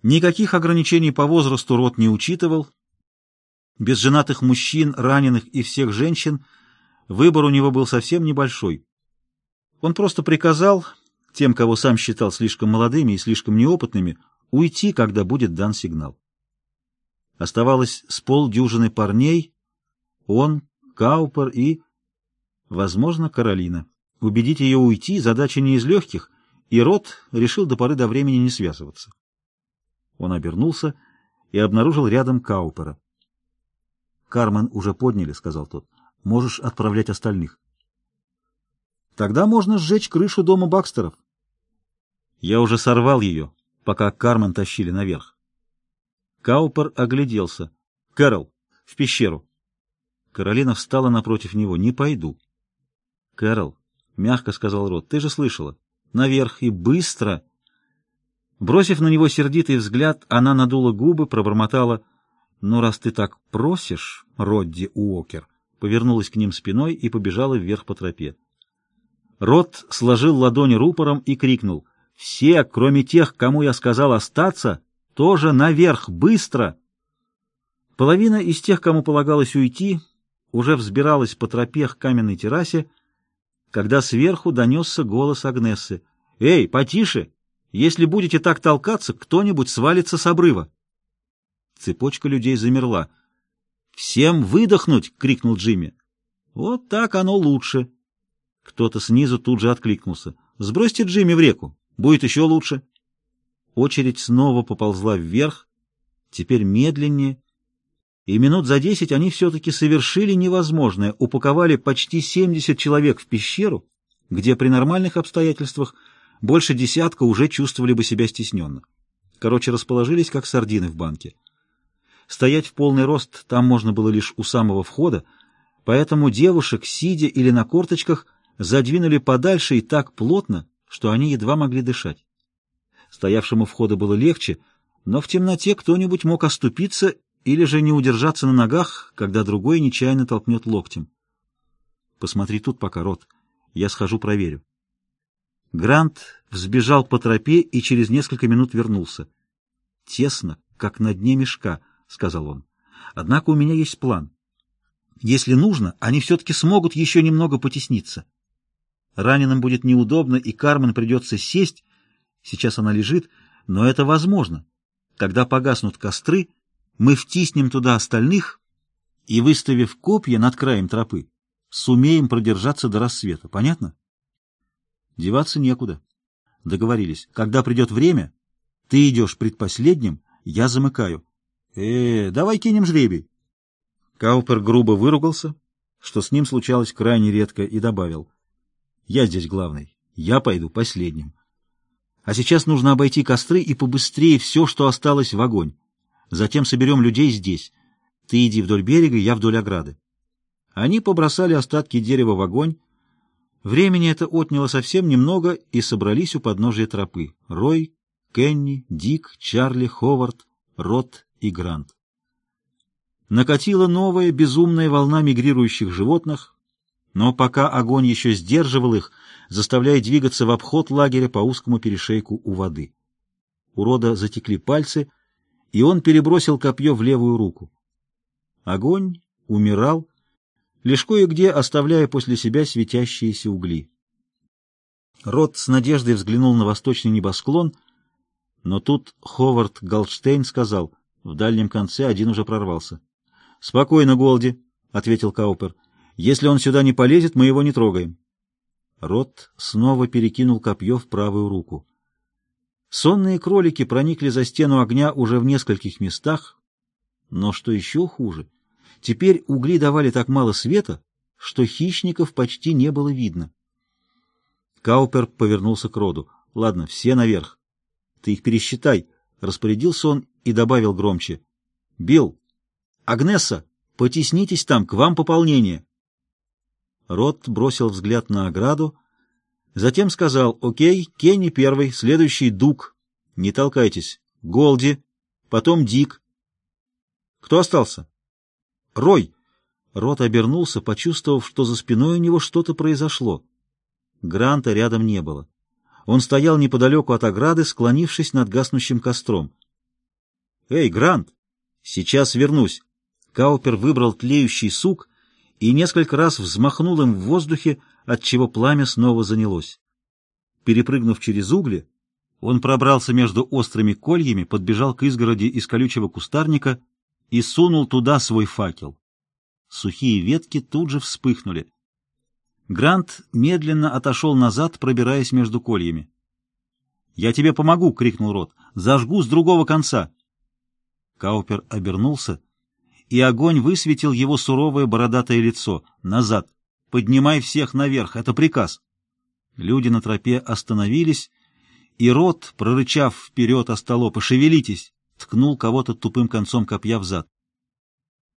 Никаких ограничений по возрасту Рот не учитывал. Без женатых мужчин, раненых и всех женщин выбор у него был совсем небольшой. Он просто приказал тем, кого сам считал слишком молодыми и слишком неопытными, уйти, когда будет дан сигнал. Оставалось с полдюжины парней, он, Каупер и, возможно, Каролина. Убедить ее уйти — задача не из легких, и Рот решил до поры до времени не связываться. Он обернулся и обнаружил рядом Каупера. «Кармен уже подняли», — сказал тот. «Можешь отправлять остальных». «Тогда можно сжечь крышу дома Бакстеров». «Я уже сорвал ее, пока Кармен тащили наверх». Каупер огляделся. «Кэрол, в пещеру». Каролина встала напротив него. «Не пойду». «Кэрол», — мягко сказал Рот, — «ты же слышала. Наверх и быстро». Бросив на него сердитый взгляд, она надула губы, пробормотала: «Ну, раз ты так просишь, Родди Уокер», повернулась к ним спиной и побежала вверх по тропе. Рот сложил ладони рупором и крикнул: «Все, кроме тех, кому я сказал остаться, тоже наверх, быстро!» Половина из тех, кому полагалось уйти, уже взбиралась по тропе к каменной террасе, когда сверху донесся голос Агнессы: «Эй, потише! Если будете так толкаться, кто-нибудь свалится с обрыва!» Цепочка людей замерла. «Всем выдохнуть!» — крикнул Джимми. «Вот так оно лучше!» Кто-то снизу тут же откликнулся: «Сбросьте Джимми в реку, будет еще лучше!» Очередь снова поползла вверх, теперь медленнее, и минут за 10 они все-таки совершили невозможное, упаковали почти 70 человек в пещеру, где при нормальных обстоятельствах больше десятка уже чувствовали бы себя стесненно. Короче, расположились, как сардины в банке. Стоять в полный рост там можно было лишь у самого входа, поэтому девушек, сидя или на корточках, задвинули подальше и так плотно, что они едва могли дышать. Стоявшему входа было легче, но в темноте кто-нибудь мог оступиться или же не удержаться на ногах, когда другой нечаянно толкнет локтем. «Посмотри тут пока, Рот. Я схожу проверю». Грант взбежал по тропе и через несколько минут вернулся. «Тесно, как на дне мешка», — сказал он. «Однако у меня есть план. Если нужно, они все-таки смогут еще немного потесниться. Раненым будет неудобно, и Кармен придется сесть. Сейчас она лежит, но это возможно. Когда погаснут костры, мы втиснем туда остальных и, выставив копья над краем тропы, сумеем продержаться до рассвета. Понятно?» «Деваться некуда». «Договорились. Когда придет время, ты идешь предпоследним, я замыкаю». Давай кинем жребий». Каупер грубо выругался, что с ним случалось крайне редко, и добавил: «Я здесь главный. Я пойду последним. А сейчас нужно обойти костры и побыстрее все, что осталось, в огонь. Затем соберем людей здесь. Ты иди вдоль берега, я вдоль ограды». Они побросали остатки дерева в огонь. Времени это отняло совсем немного, и собрались у подножия тропы: Рой, Кенни, Дик, Чарли, Ховард, Рот и Грант. Накатила новая безумная волна мигрирующих животных, но пока огонь еще сдерживал их, заставляя двигаться в обход лагеря по узкому перешейку у воды. У Рода затекли пальцы, и он перебросил копье в левую руку. Огонь умирал, лишь кое-где оставляя после себя светящиеся угли. Рот с надеждой взглянул на восточный небосклон, но тут Ховард Голдштейн сказал: «В дальнем конце один уже прорвался». «Спокойно, Голди», — ответил Каупер. «Если он сюда не полезет, мы его не трогаем». Рот снова перекинул копье в правую руку. Сонные кролики проникли за стену огня уже в нескольких местах, но, что еще хуже, теперь угли давали так мало света, что хищников почти не было видно. Каупер повернулся к Роду. «Ладно, все наверх. Ты их пересчитай», — распорядился он и добавил громче: «Билл, Агнесса, потеснитесь там, к вам пополнение». Рот бросил взгляд на ограду, затем сказал: «Окей, Кенни первый, следующий Дуг. Не толкайтесь. Голди, потом Дик». «Кто остался?» «Рой». Рот обернулся, почувствовав, что за спиной у него что-то произошло. Гранта рядом не было. Он стоял неподалеку от ограды, склонившись над гаснущим костром. «Эй, Грант! Сейчас вернусь!» Каупер выбрал тлеющий сук и несколько раз взмахнул им в воздухе, отчего пламя снова занялось. Перепрыгнув через угли, он пробрался между острыми кольями, подбежал к изгороди из колючего кустарника и сунул туда свой факел. Сухие ветки тут же вспыхнули. Грант медленно отошел назад, пробираясь между кольями. «Я тебе помогу!» — крикнул Рот. «Зажгу с другого конца!» Каупер обернулся, и огонь высветил его суровое бородатое лицо. «Назад! Поднимай всех наверх! Это приказ!» Люди на тропе остановились, и Рот, прорычав вперед остолопа, «Шевелитесь!» ткнул кого-то тупым концом копья в зад.